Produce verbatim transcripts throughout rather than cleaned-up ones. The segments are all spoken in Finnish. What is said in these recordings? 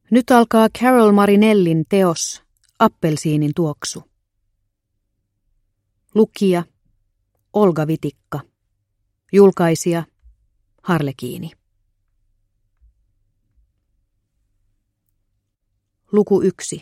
Nyt alkaa Carol Marinellin teos Appelsiinin tuoksu. Lukija Olga Vitikka. Julkaisija Harlekiini. Luku yksi.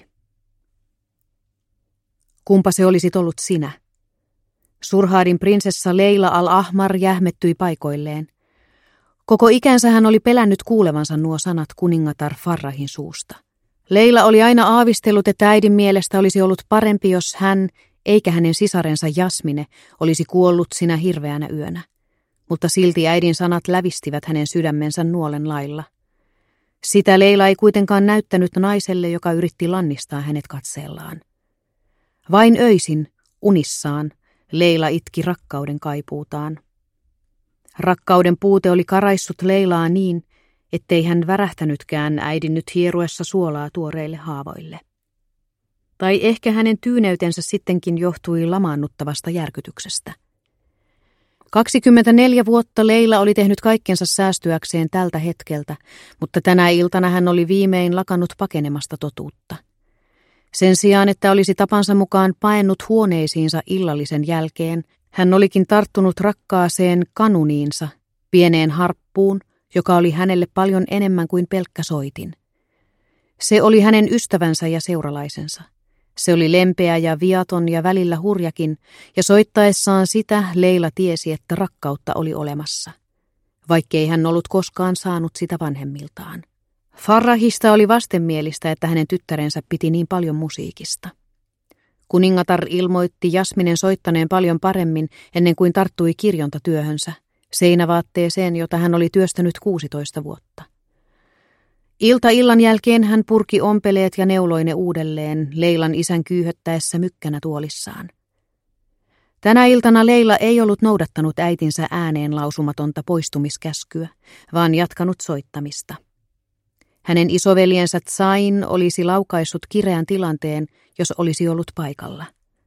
Kumpa se olisit ollut sinä? Surhaadin prinsessa Leila al-Ahmar jähmettyi paikoilleen. Koko ikänsä hän oli pelännyt kuulevansa nuo sanat kuningatar Farrahin suusta. Leila oli aina aavistellut, että äidin mielestä olisi ollut parempi, jos hän, eikä hänen sisarensa Jasmine, olisi kuollut sinä hirveänä yönä. Mutta silti äidin sanat lävistivät hänen sydämensä nuolen lailla. Sitä Leila ei kuitenkaan näyttänyt naiselle, joka yritti lannistaa hänet katseellaan. Vain öisin, unissaan, Leila itki rakkauden kaipuutaan. Rakkauden puute oli karaissut Leilaa niin, ettei hän värähtänytkään äidin nyt hieruessa suolaa tuoreille haavoille. Tai ehkä hänen tyyneytensä sittenkin johtui lamaannuttavasta järkytyksestä. kaksikymmentäneljä vuotta Leila oli tehnyt kaikkensa säästyäkseen tältä hetkeltä, mutta tänä iltana hän oli viimein lakannut pakenemasta totuutta. Sen sijaan, että olisi tapansa mukaan paennut huoneisiinsa illallisen jälkeen, hän olikin tarttunut rakkaaseen kanuniinsa, pieneen harppuun, joka oli hänelle paljon enemmän kuin pelkkä soitin. Se oli hänen ystävänsä ja seuralaisensa. Se oli lempeä ja viaton ja välillä hurjakin, ja soittaessaan sitä Leila tiesi, että rakkautta oli olemassa, vaikkei hän ollut koskaan saanut sitä vanhemmiltaan. Farrahista oli vastenmielistä, että hänen tyttärensä piti niin paljon musiikista. Kuningatar ilmoitti Jasminen soittaneen paljon paremmin ennen kuin tarttui kirjontatyöhönsä, seinävaatteeseen, jota hän oli työstänyt kuusitoista vuotta. Ilta illan jälkeen hän purki ompeleet ja neuloi ne uudelleen Leilan isän kyyhöttäessä mykkänä tuolissaan. Tänä iltana Leila ei ollut noudattanut äitinsä ääneen lausumatonta poistumiskäskyä, vaan jatkanut soittamista. Hänen isoveljensä Tsain olisi laukaissut kireän tilanteen, jos olisi ollut paikalla.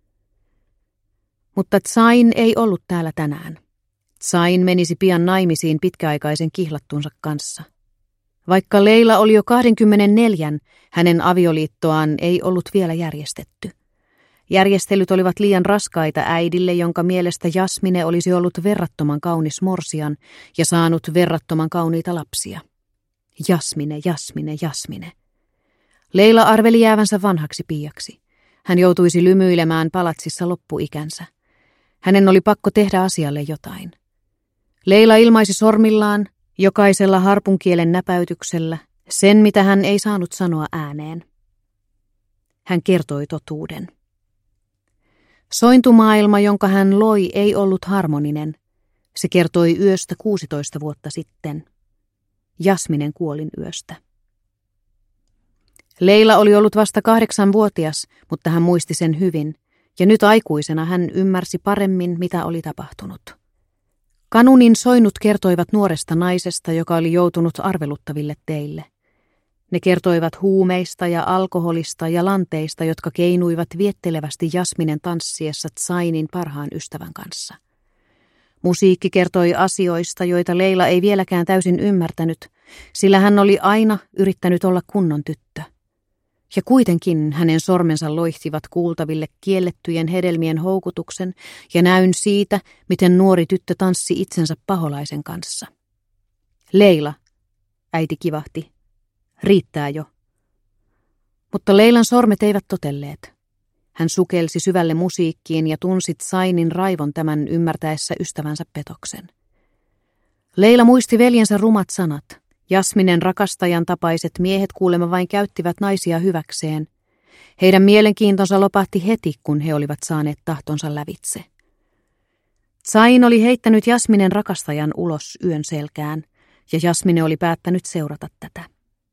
Mutta Tsain ei ollut täällä tänään. Tsain menisi pian naimisiin pitkäaikaisen kihlattunsa kanssa. Vaikka Leila oli jo kaksikymmentäneljä, hänen avioliittoaan ei ollut vielä järjestetty. Järjestelyt olivat liian raskaita äidille, jonka mielestä Jasmine olisi ollut verrattoman kaunis morsian ja saanut verrattoman kauniita lapsia. Jasmine, Jasmine, Jasmine. Leila arveli jäävänsä vanhaksi piiaksi. Hän joutuisi lymyilemään palatsissa loppuikänsä. Hänen oli pakko tehdä asialle jotain. Leila ilmaisi sormillaan, jokaisella harpunkielen näpäytyksellä, sen mitä hän ei saanut sanoa ääneen. Hän kertoi totuuden. Sointumaailma, jonka hän loi, ei ollut harmoninen. Se kertoi yöstä kuusitoista vuotta sitten. Jasminen kuolin yöstä. Leila oli ollut vasta kahdeksanvuotias, mutta hän muisti sen hyvin, ja nyt aikuisena hän ymmärsi paremmin, mitä oli tapahtunut. Kanunin soinut kertoivat nuoresta naisesta, joka oli joutunut arveluttaville teille. Ne kertoivat huumeista ja alkoholista ja lanteista, jotka keinuivat viettelevästi Jasminen tanssiessa Tsainin parhaan ystävän kanssa. Musiikki kertoi asioista, joita Leila ei vieläkään täysin ymmärtänyt, sillä hän oli aina yrittänyt olla kunnon tyttö. Ja kuitenkin hänen sormensa loihtivat kuultaville kiellettyjen hedelmien houkutuksen ja näyn siitä, miten nuori tyttö tanssi itsensä paholaisen kanssa. Leila, äiti kivahti, riittää jo. Mutta Leilan sormet eivät totelleet. Hän sukelsi syvälle musiikkiin ja tunsi Tsainin raivon tämän ymmärtäessä ystävänsä petoksen. Leila muisti veljensä rumat sanat. Jasminen rakastajan tapaiset miehet kuulemma vain käyttivät naisia hyväkseen. Heidän mielenkiintonsa lopahti heti, kun he olivat saaneet tahtonsa lävitse. Tsain oli heittänyt Jasminen rakastajan ulos yön selkään, ja Jasmine oli päättänyt seurata tätä.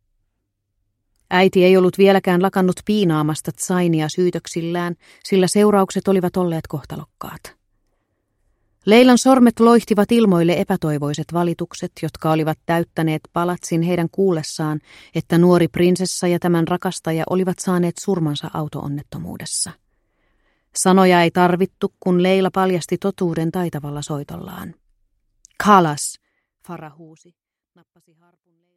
Äiti ei ollut vieläkään lakannut piinaamasta Tsainia syytöksillään, sillä seuraukset olivat olleet kohtalokkaat. Leilan sormet loihtivat ilmoille epätoivoiset valitukset, jotka olivat täyttäneet palatsin heidän kuullessaan, että nuori prinsessa ja tämän rakastaja olivat saaneet surmansa auto-onnettomuudessa. Sanoja ei tarvittu, kun Leila paljasti totuuden taitavalla soitollaan. Kalas, Farah huusi, nappasi harpun